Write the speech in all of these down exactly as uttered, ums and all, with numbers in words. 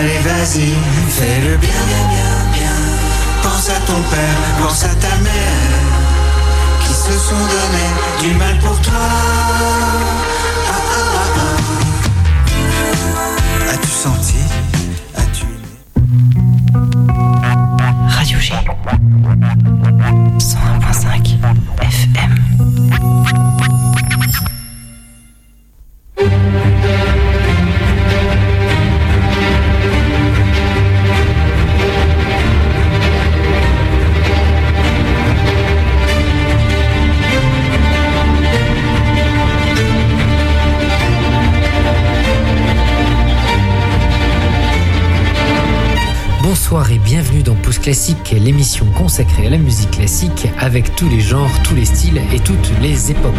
Allez vas-y, fais le bien, bien, bien, bien. Pense à ton père, pense à ta mère, qui se sont donné du mal pour toi. Ah, ah, ah, ah. As-tu senti? As-tu Radio G cent un virgule cinq F M. Bonsoir et bienvenue dans Pause Classique, l'émission consacrée à la musique classique avec tous les genres, tous les styles et toutes les époques.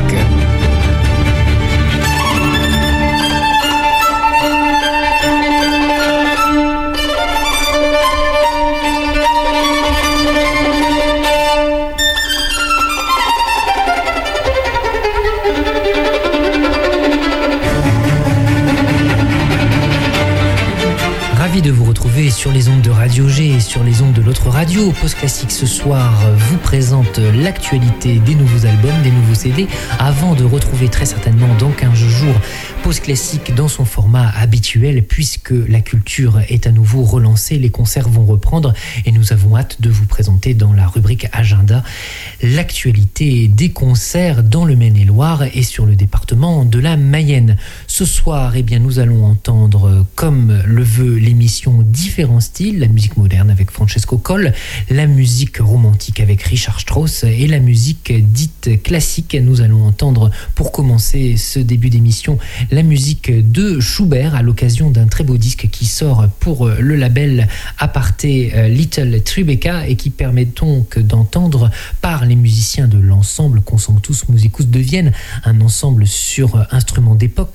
De vous retrouver sur les ondes de Radio G et sur les ondes de l'autre radio. Pause Classique ce soir vous présente l'actualité des nouveaux albums, des nouveaux C D, avant de retrouver très certainement dans quinze jours Pause Classique dans son format habituel, puisque la culture est à nouveau relancée, les concerts vont reprendre et nous avons hâte de vous présenter dans la rubrique Agenda l'actualité des concerts dans le Maine-et-Loire et sur le département de la Mayenne. Ce soir, eh bien, nous allons entendre, comme le veut l'émission, différents styles, la musique moderne avec Francesco Coll, la musique romantique avec Richard Strauss et la musique dite classique. Nous allons entendre, pour commencer ce début d'émission, la musique de Schubert à l'occasion d'un très beau disque qui sort pour le label Aparté Little Tribeca et qui permet donc d'entendre par les musiciens de l'ensemble Consemble tous Musicus de Vienne, un ensemble sur instruments d'époque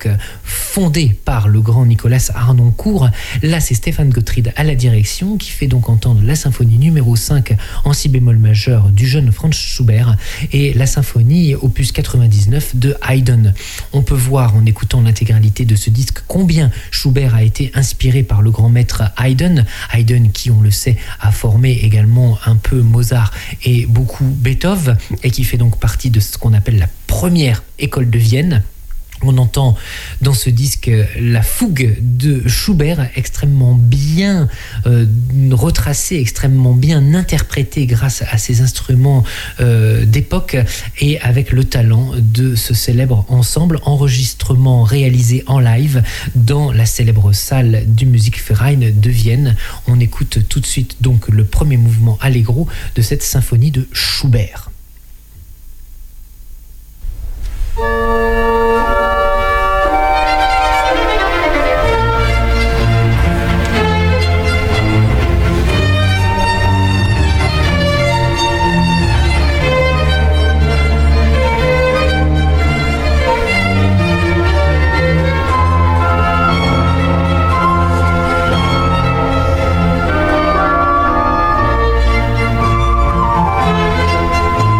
fondé par le grand Nicolas Harnoncourt. Là, c'est Stéphane Gottfried à la direction qui fait donc entendre la symphonie numéro cinq en si bémol majeur du jeune Franz Schubert et la symphonie opus quatre-vingt-dix-neuf de Haydn. On peut voir en écoutant l'intégralité de ce disque combien Schubert a été inspiré par le grand maître Haydn. Haydn qui, on le sait, a formé également un peu Mozart et beaucoup Beethoven et qui fait donc partie de ce qu'on appelle la première école de Vienne. On entend dans ce disque la fougue de Schubert extrêmement bien euh, retracée, extrêmement bien interprétée grâce à ses instruments euh, d'époque et avec le talent de ce célèbre ensemble. Enregistrement réalisé en live dans la célèbre salle du Musikverein de Vienne. On écoute tout de suite donc le premier mouvement allegro de cette symphonie de Schubert. ah,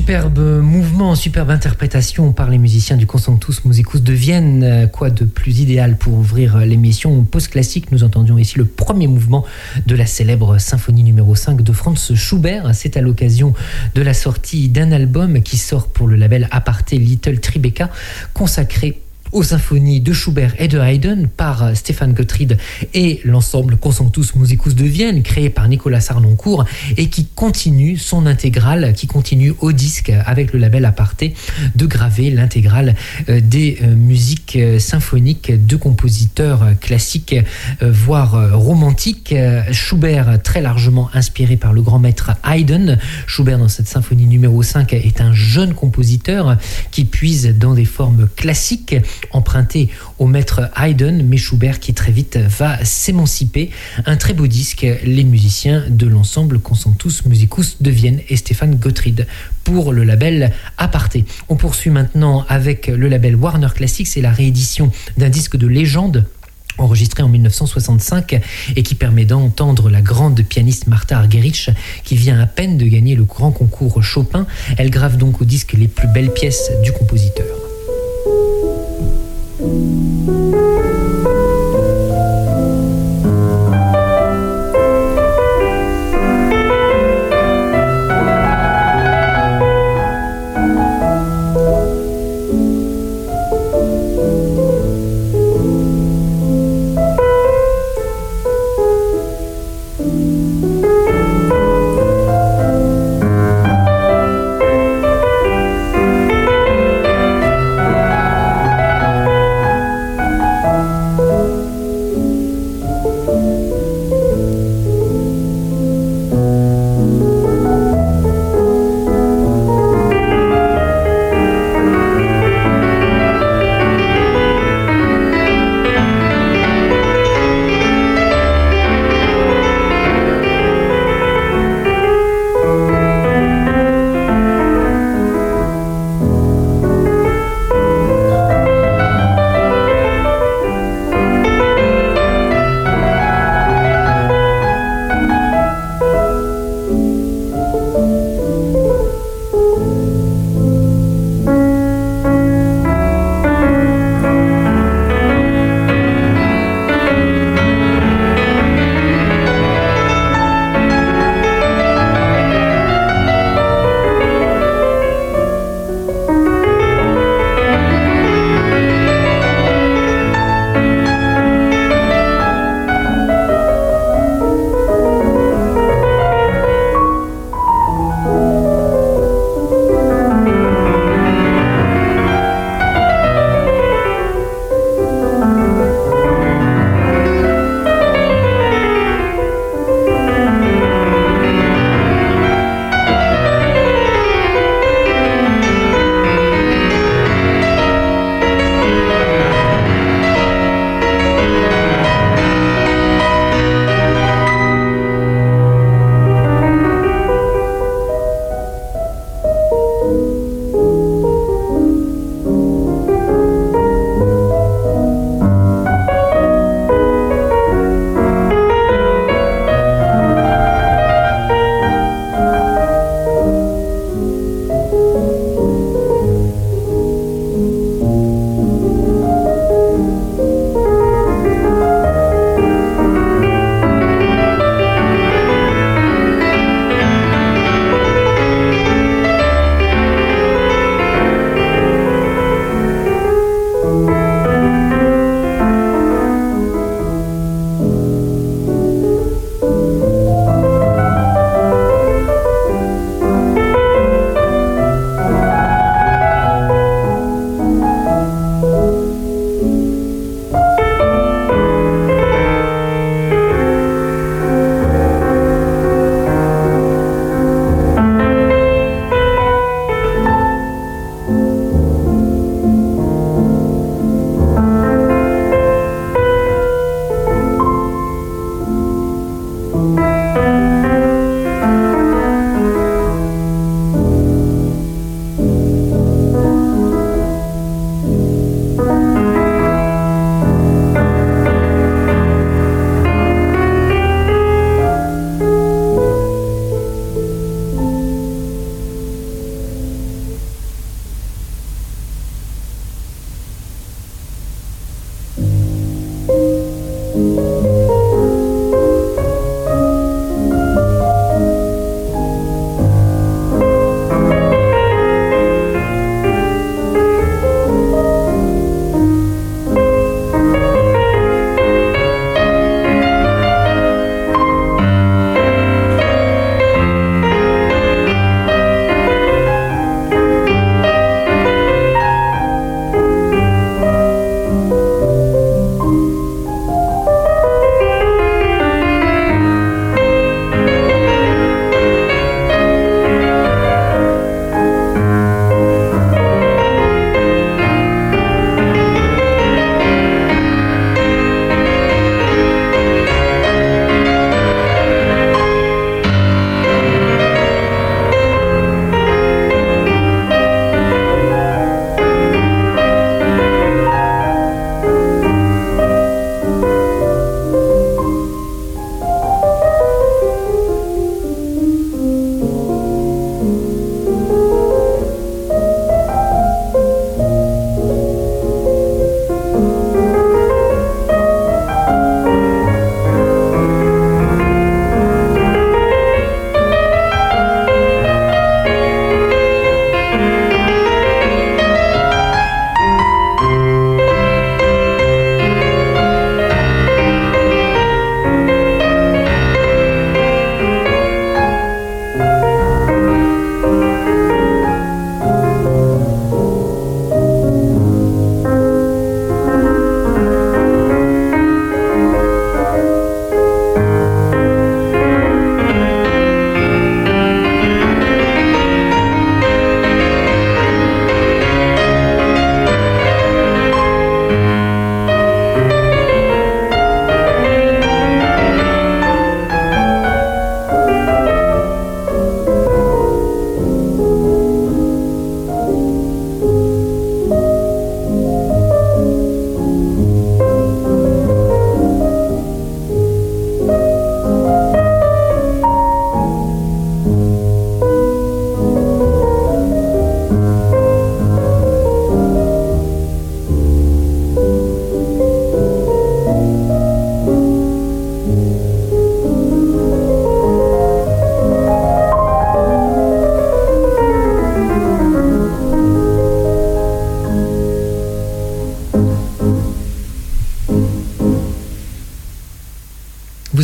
Superbe mouvement, superbe interprétation par les musiciens du Concertus Musicus de Vienne. Quoi de plus idéal pour ouvrir l'émission post-classique? Nous entendions ici le premier mouvement de la célèbre symphonie numéro cinq de Franz Schubert. C'est à l'occasion de la sortie d'un album qui sort pour le label Aparté Little Tribeca, consacré aux symphonies de Schubert et de Haydn par Stefan Gottfried et l'ensemble Concertus Musicus de Vienne, créé par Nicolas Sarnoncourt, et qui continue son intégrale, qui continue au disque avec le label Aparté de graver l'intégrale des musiques symphoniques de compositeurs classiques, voire romantiques. Schubert, très largement inspiré par le grand maître Haydn. Schubert, dans cette symphonie numéro cinq, est un jeune compositeur qui puise dans des formes classiques emprunté au maître Haydn, mais Schubert qui très vite va s'émanciper. Un très beau disque, les musiciens de l'ensemble Concertus Musicus de Vienne et Stefan Gottfried pour le label Aparté. On poursuit maintenant avec le label Warner Classics. C'est la réédition d'un disque de légende enregistré en mille neuf cent soixante-cinq et qui permet d'entendre la grande pianiste Martha Argerich qui vient à peine de gagner le grand concours Chopin. Elle grave donc au disque les plus belles pièces du compositeur.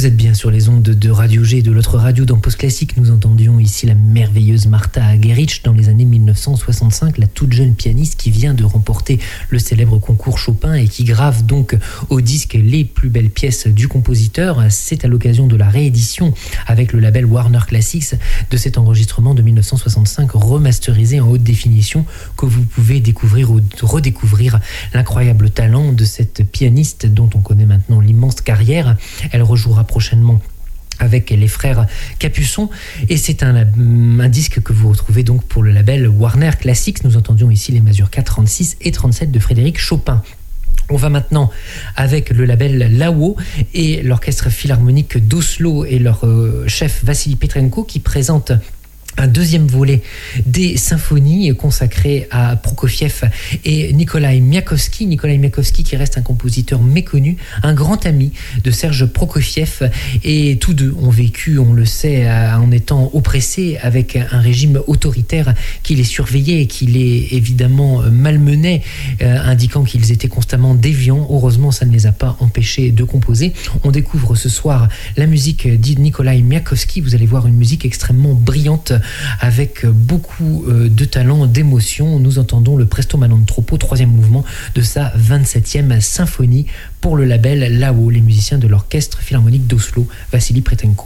Vous êtes bien sur les ondes de Radio G et de l'autre radio. Dans Post Classique, nous entendions ici la merveilleuse Martha Argerich dans les années mille neuf cent soixante-cinq, la toute jeune pianiste qui vient de remporter le célèbre concours Chopin et qui grave donc au disque les plus belles pièces du compositeur. C'est à l'occasion de la réédition avec le label Warner Classics de cet enregistrement de mille neuf cent soixante-cinq remasterisé en haute définition que vous pouvez découvrir ou redécouvrir l'incroyable talent de cette pianiste dont on connaît maintenant l'immense carrière. Elle rejouera prochainement avec les frères Capuçon et c'est un, un disque que vous retrouvez donc pour le label Warner Classics. Nous entendions ici les mazurkas trente-six et trente-sept de Frédéric Chopin. On va maintenant avec le label Lao et l'orchestre philharmonique d'Oslo et leur euh, chef Vassili Petrenko qui présente un deuxième volet des symphonies consacrées à Prokofiev et Nikolai Miakovsky. Nikolai Miakovsky qui reste un compositeur méconnu, un grand ami de Serge Prokofiev et tous deux ont vécu, on le sait, en étant oppressés avec un régime autoritaire qui les surveillait et qui les évidemment malmenait, euh, indiquant qu'ils étaient constamment déviants. Heureusement, ça ne les a pas empêchés de composer. On découvre ce soir la musique de Nikolai Miakovsky. Vous allez voir une musique extrêmement brillante avec beaucoup de talent, d'émotion. Nous entendons le Presto Manantropo, troisième mouvement de sa vingt-septième symphonie pour le label Lao, les musiciens de l'orchestre philharmonique d'Oslo, Vassili Petrenko.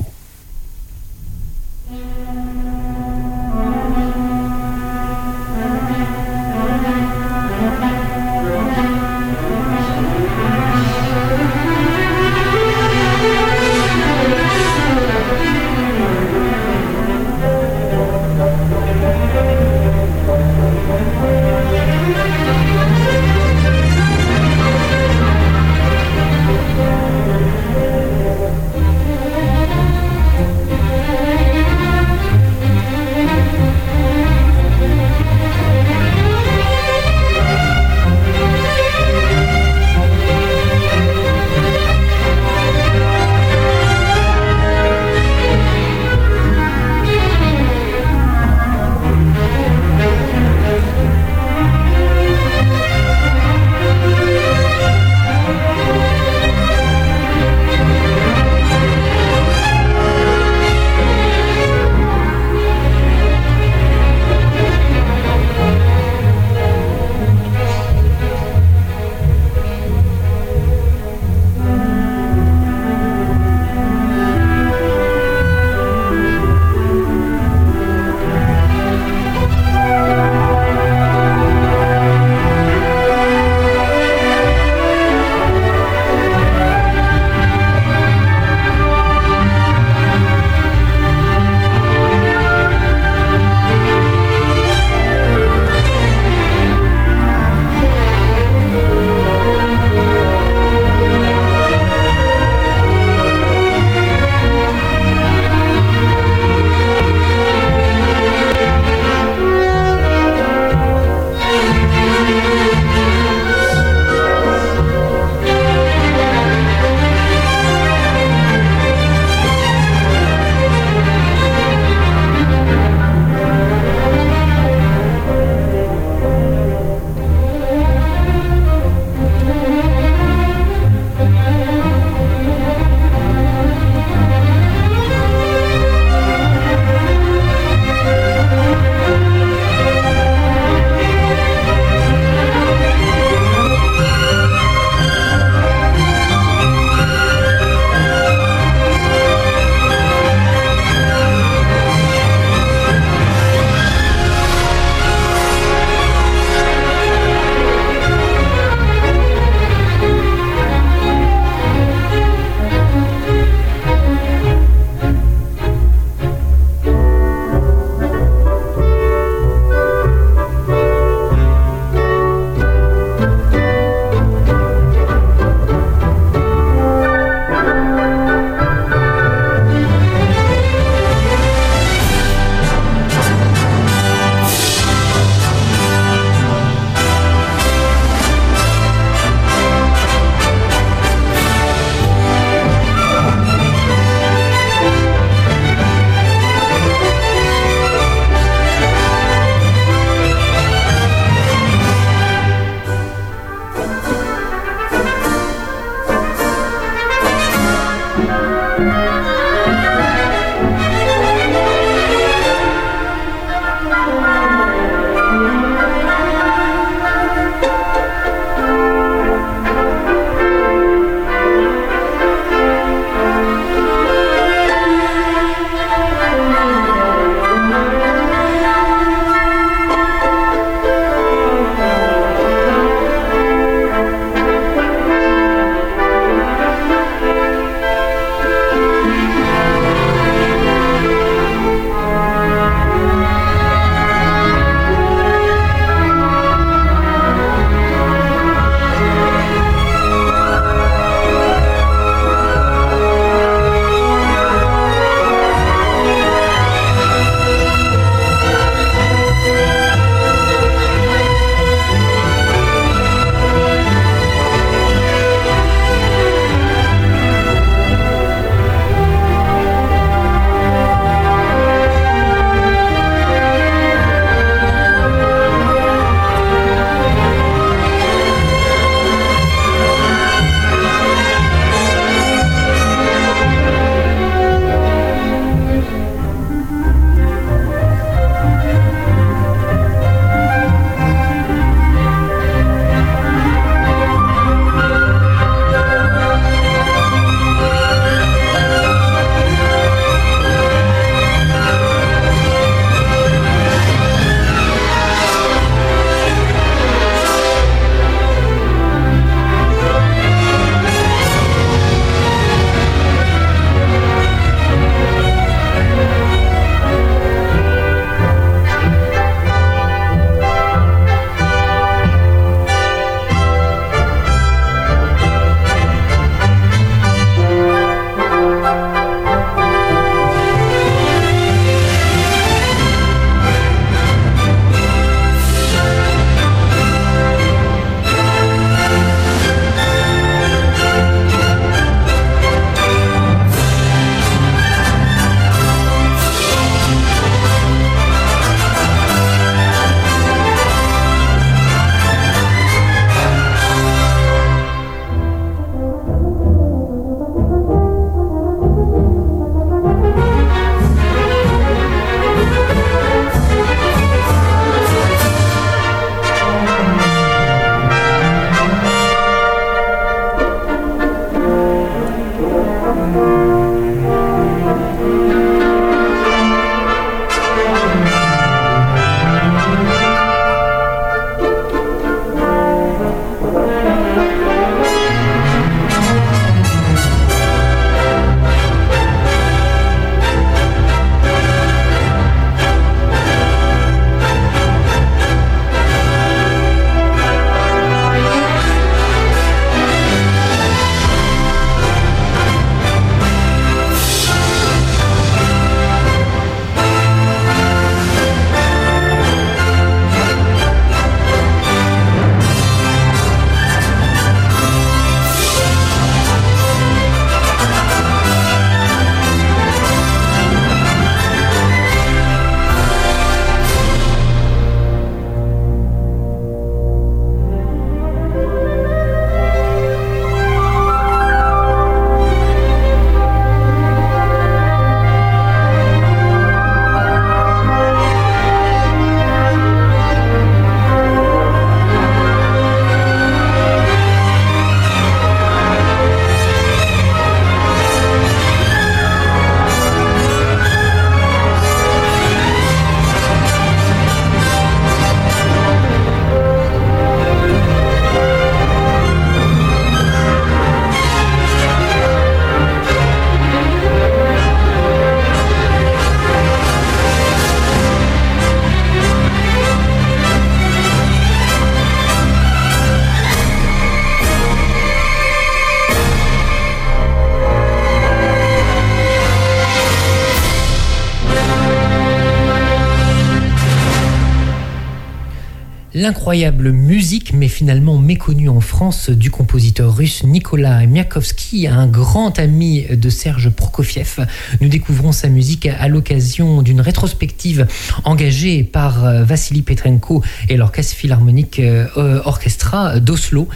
L'incroyable musique, mais finalement méconnue en France, du compositeur russe Nikolai Miakovski, un grand ami de Serge Prokofiev. Nous découvrons sa musique à l'occasion d'une rétrospective engagée par Vassili Petrenko et l'Orchestre Philharmonique Orchestra d'Oslo.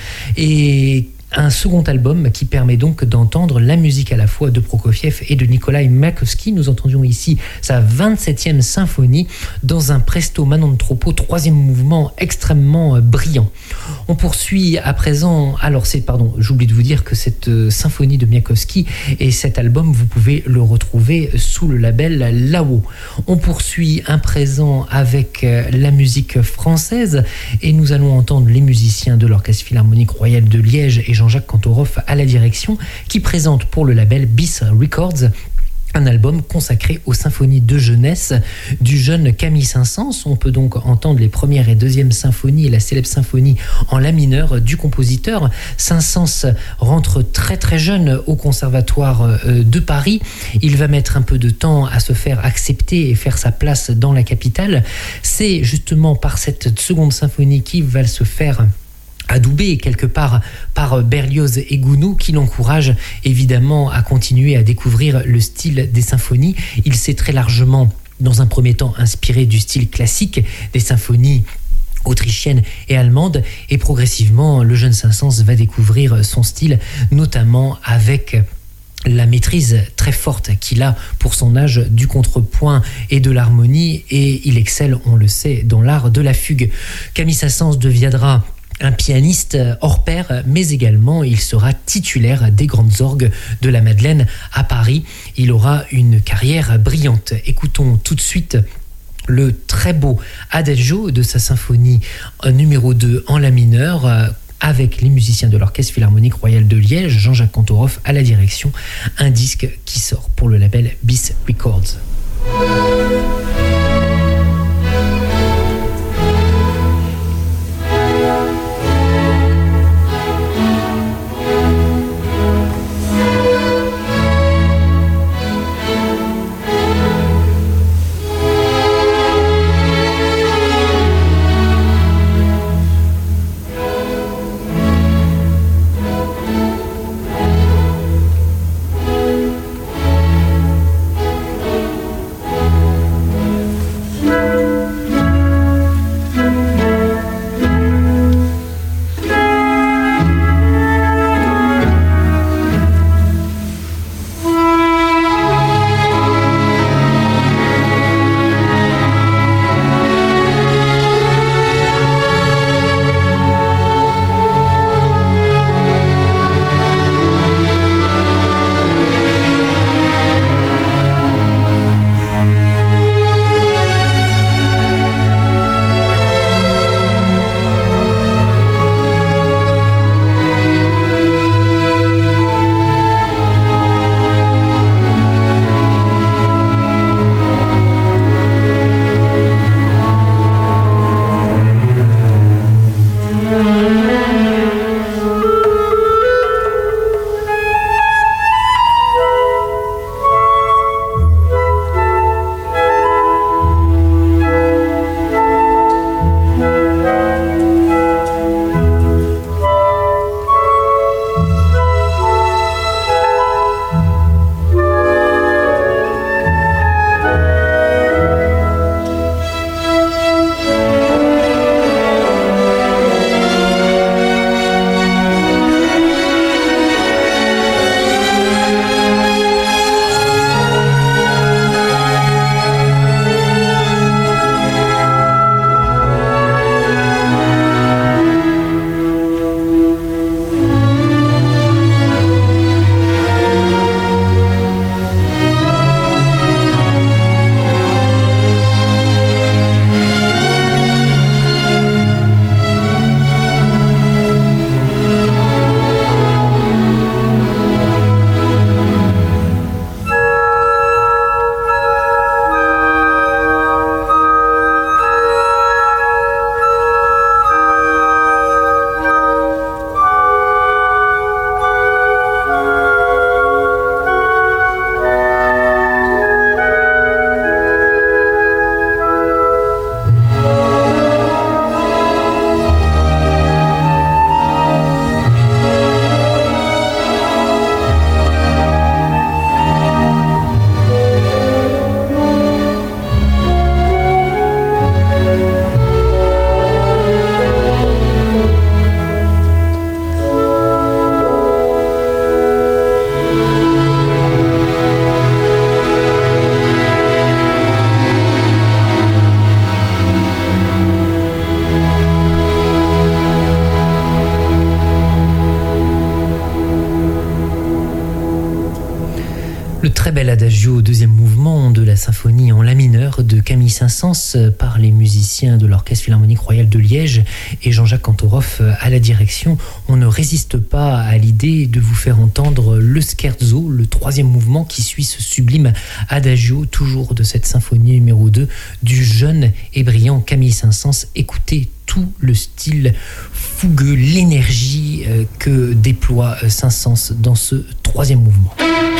Et un second album qui permet donc d'entendre la musique à la fois de Prokofiev et de Nikolai Miakovski. Nous entendions ici sa vingt-septième symphonie dans un presto manon troppo, troisième mouvement extrêmement brillant. On poursuit à présent, alors c'est, pardon, j'oublie de vous dire que cette symphonie de Miakovski et cet album, vous pouvez le retrouver sous le label Lao. On poursuit à présent avec la musique française et nous allons entendre les musiciens de l'Orchestre Philharmonique Royal de Liège et Jean-Jacques Kantorov à la direction, qui présente pour le label Bis Records un album consacré aux symphonies de jeunesse du jeune Camille Saint-Saëns. On peut donc entendre les premières et deuxièmes symphonies et la célèbre symphonie en la mineur du compositeur. Saint-Saëns rentre très très jeune au Conservatoire de Paris. Il va mettre un peu de temps à se faire accepter et faire sa place dans la capitale. C'est justement par cette seconde symphonie qu'il va se faire adoubé quelque part par Berlioz et Gounod, qui l'encourage évidemment à continuer à découvrir le style des symphonies. Il s'est très largement, dans un premier temps, inspiré du style classique des symphonies autrichienne et allemande, et progressivement le jeune Saint-Saëns va découvrir son style, notamment avec la maîtrise très forte qu'il a pour son âge du contrepoint et de l'harmonie, et il excelle, on le sait, dans l'art de la fugue. Camille Saint-Saëns deviendra un pianiste hors pair, mais également il sera titulaire des grandes orgues de la Madeleine à Paris. Il aura une carrière brillante. Écoutons tout de suite le très beau Adagio de sa symphonie numéro deux en la mineur, avec les musiciens de l'Orchestre Philharmonique Royal de Liège, Jean-Jacques Kantorov à la direction. Un disque qui sort pour le label Bis Records. Thank Très bel adagio, deuxième mouvement de la symphonie en la mineur de Camille Saint-Saëns par les musiciens de l'Orchestre Philharmonique Royal de Liège et Jean-Jacques Kantorov à la direction. On ne résiste pas à l'idée de vous faire entendre le scherzo, le troisième mouvement qui suit ce sublime adagio, toujours de cette symphonie numéro deux du jeune et brillant Camille Saint-Saëns. Écoutez tout le style fougueux, l'énergie que déploie Saint-Saëns dans ce troisième mouvement.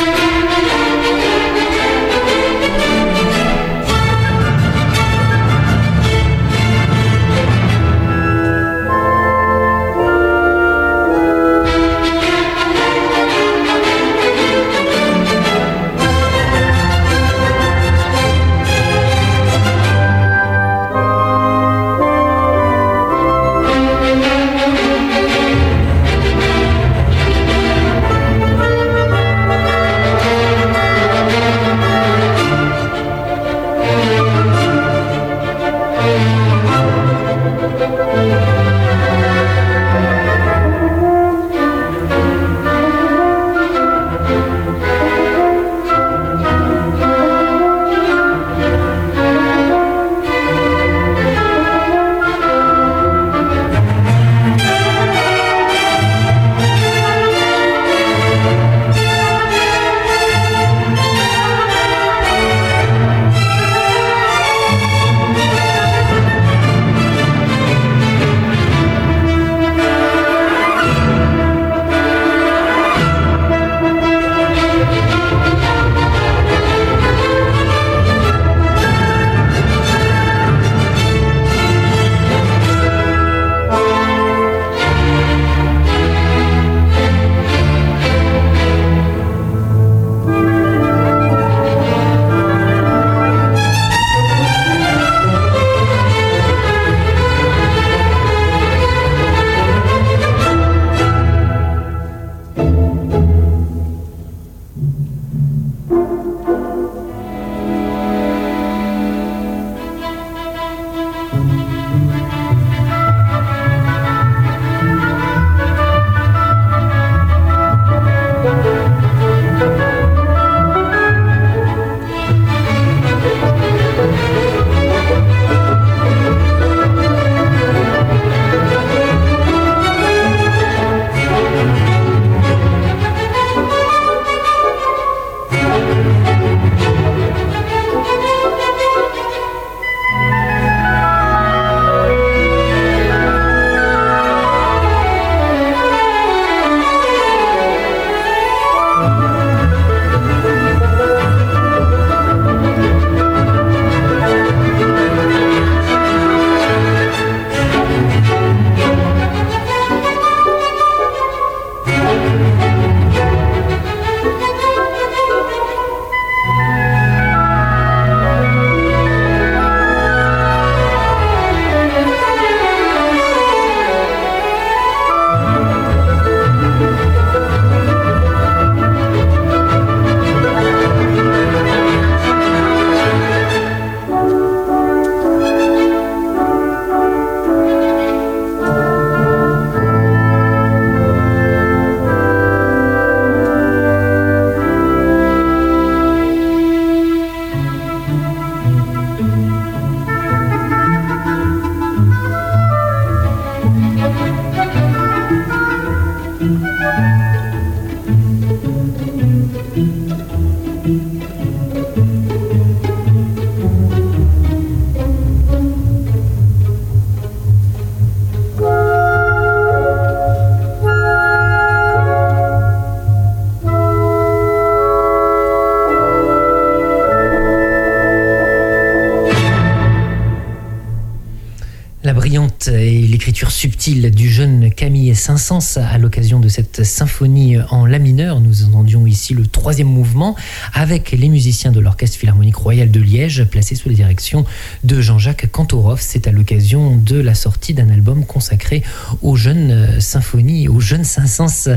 Et l'écriture subtile du jeune Camille Saint-Saëns à l'occasion de cette symphonie en la mineur. Nous entendions ici le troisième mouvement avec les musiciens de l'Orchestre Philharmonique Royal de Liège placés sous la direction de Jean-Jacques Kantorov. C'est à l'occasion de la sortie d'un album consacré aux jeunes symphonies, aux jeunes Saint-Saëns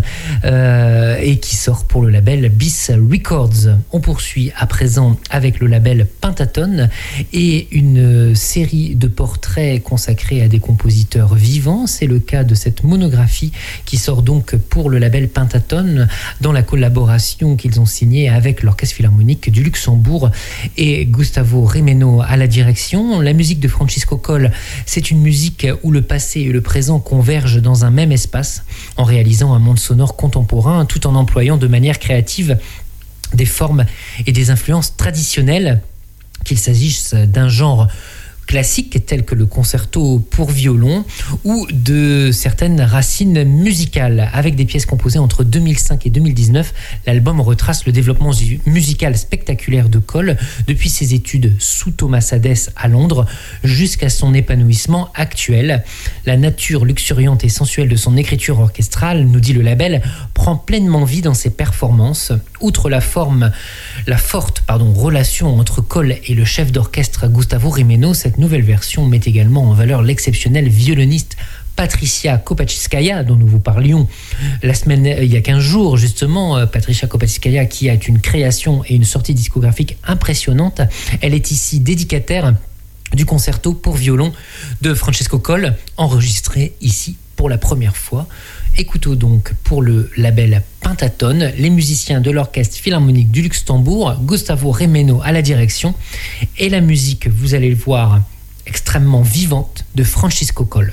euh, et qui sort pour le label Bis Records. On poursuit à présent avec le label Pentatone et une série de portraits consacrés à des compositeurs vivants. C'est le cas de cette monographie qui sort donc pour le label Pentatone dans la collaboration qu'ils ont signée avec l'Orchestre Philharmonique du Luxembourg et Gustavo Remeno à la direction. La musique de Francisco Coll, c'est une musique où le passé et le présent convergent dans un même espace en réalisant un monde sonore contemporain tout en employant de manière créative des formes et des influences traditionnelles, qu'il s'agisse d'un genre classiques tels que le concerto pour violon ou de certaines racines musicales. Avec des pièces composées entre deux mille cinq et deux mille dix-neuf, l'album retrace le développement musical spectaculaire de Coll depuis ses études sous Thomas Hadès à Londres jusqu'à son épanouissement actuel. La nature luxuriante et sensuelle de son écriture orchestrale, nous dit le label, prend pleinement vie dans ses performances. Outre la forme, la forte pardon, relation entre Coll et le chef d'orchestre Gustavo Remeno, cette nouvelle version met également en valeur l'exceptionnelle violoniste Patricia Kopachskaya, dont nous vous parlions la semaine, il y a quinze jours justement. Patricia Kopachskaya qui a une création et une sortie discographique impressionnante. Elle est ici dédicataire du concerto pour violon de Francesco Coll, enregistré ici pour la première fois. Écoutons donc pour le label Pentatone les musiciens de l'Orchestre Philharmonique du Luxembourg, Gustavo Remeno à la direction, et la musique, vous allez le voir, extrêmement vivante de Francisco Coll.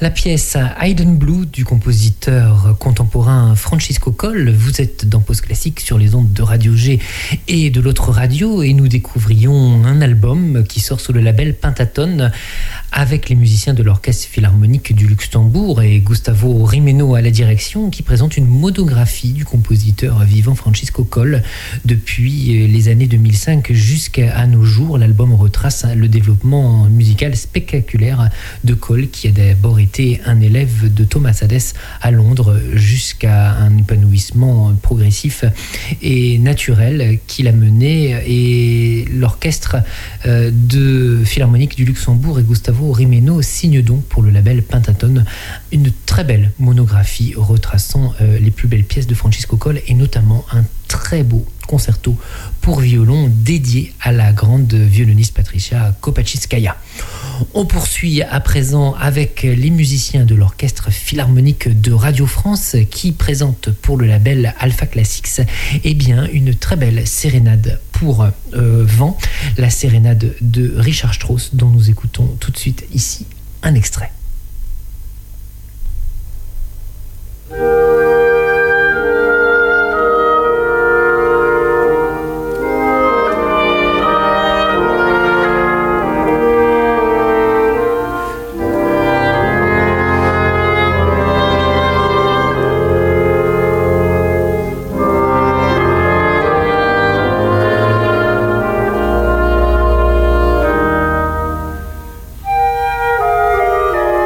La pièce Hidden Blue du compositeur contemporain Francisco Coll. Vous êtes dans Pause Classique sur les ondes de Radio G et de l'autre radio et nous découvrions un album qui sort sous le label Pentatone avec les musiciens de l'Orchestre Philharmonique du Luxembourg et Gustavo Rimeno à la direction qui présente une monographie du compositeur vivant Francisco Coll. Depuis les années deux mille cinq jusqu'à nos jours, l'album retrace le développement musical spectaculaire de Coll qui a d'abord été un élève de Thomas Hades à Londres jusqu'à un épanouissement progressif et naturel qui l'a mené, et l'orchestre de Philharmonique du Luxembourg et Gustavo Rimeno signe donc pour le label Pentatone une très belle monographie retraçant les plus belles pièces de Francisco Coll et notamment un très beau concerto pour violon dédié à la grande violoniste Patricia Kopachyskaya. On poursuit à présent avec les musiciens de l'Orchestre Philharmonique de Radio France qui présentent pour le label Alpha Classics eh bien, une très belle sérénade pour euh, vent, la sérénade de Richard Strauss dont nous écoutons tout de suite ici un extrait. Thank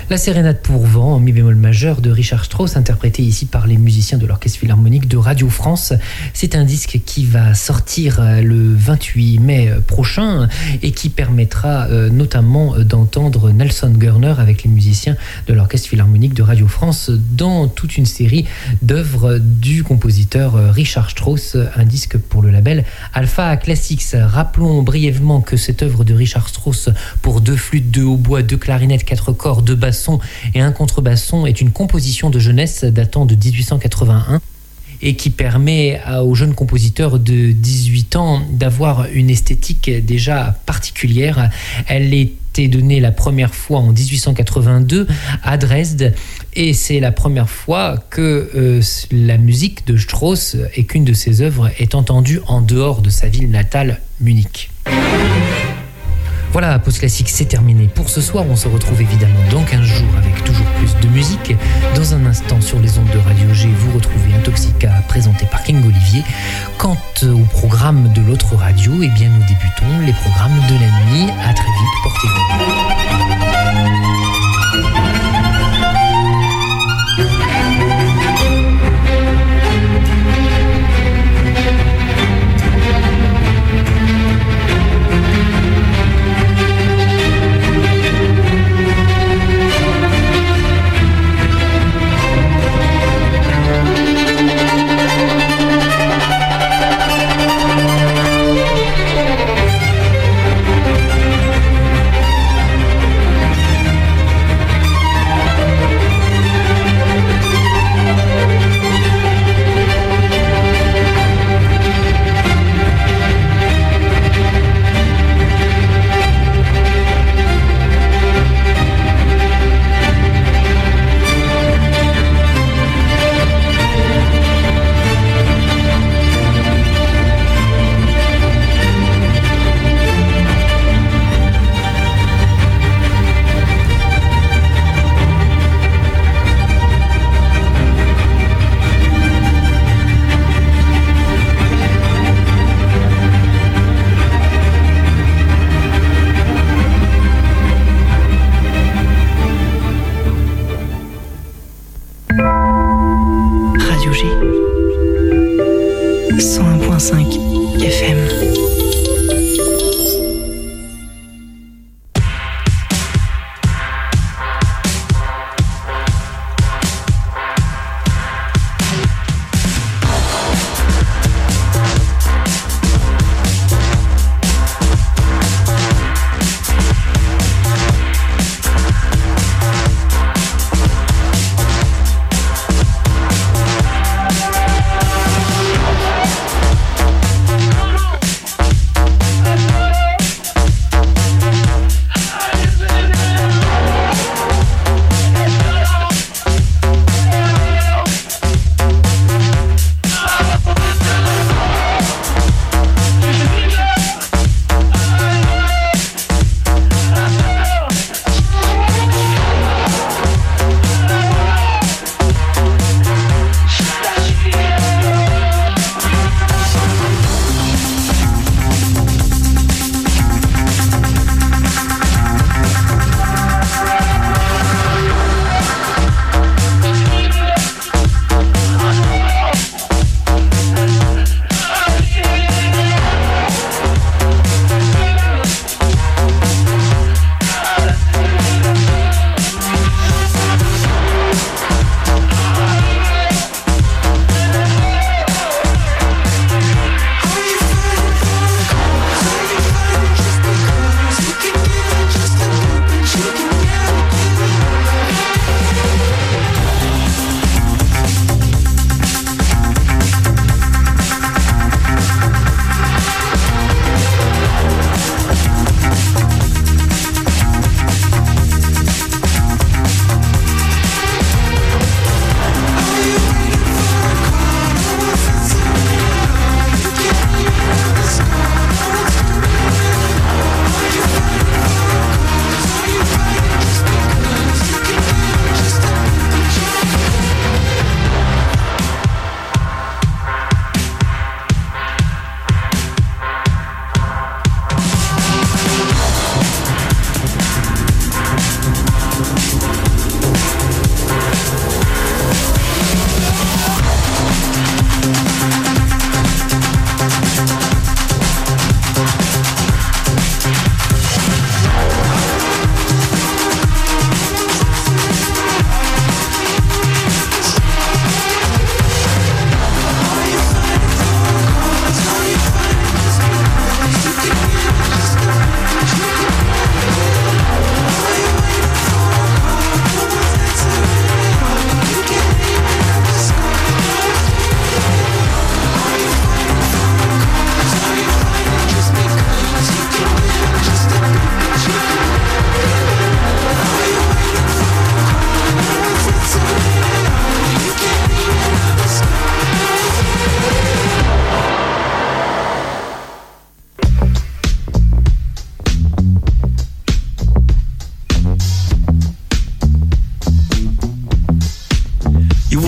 La sérénade pour vent en mi bémol majeur de Richard Strauss, interprétée ici par les musiciens de l'Orchestre Philharmonique de Radio France. C'est un disque qui va sortir le vingt-huit mai prochain et qui permettra euh, notamment d'entendre Nelson Gurner avec les musiciens de l'Orchestre Philharmonique de Radio France dans toute une série d'œuvres du compositeur Richard Strauss, un disque pour le label Alpha Classics. Rappelons brièvement que cette œuvre de Richard Strauss pour deux flûtes, deux hautbois, deux clarinettes, quatre corps, deux bassons et un contrebasson est une composition de jeunesse datant de dix-huit cent quatre-vingt-un et qui permet aux jeunes compositeurs de dix-huit ans d'avoir une esthétique déjà particulière. Elle était donnée la première fois en dix-huit cent quatre-vingt-deux à Dresde et c'est la première fois que euh, la musique de Strauss et qu'une de ses œuvres est entendue en dehors de sa ville natale, Munich. Voilà, Pause Classique, c'est terminé pour ce soir. On se retrouve évidemment dans quinze jours avec toujours plus de musique. Dans un instant, sur les ondes de Radio G, vous retrouvez Intoxica présenté par King Olivier. Quant au programme de l'autre radio, eh bien nous débutons les programmes de la nuit. À très vite, portez-vous.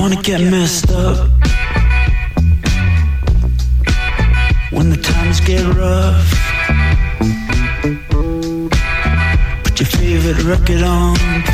wanna get messed up when the times get rough. Put your favorite record on.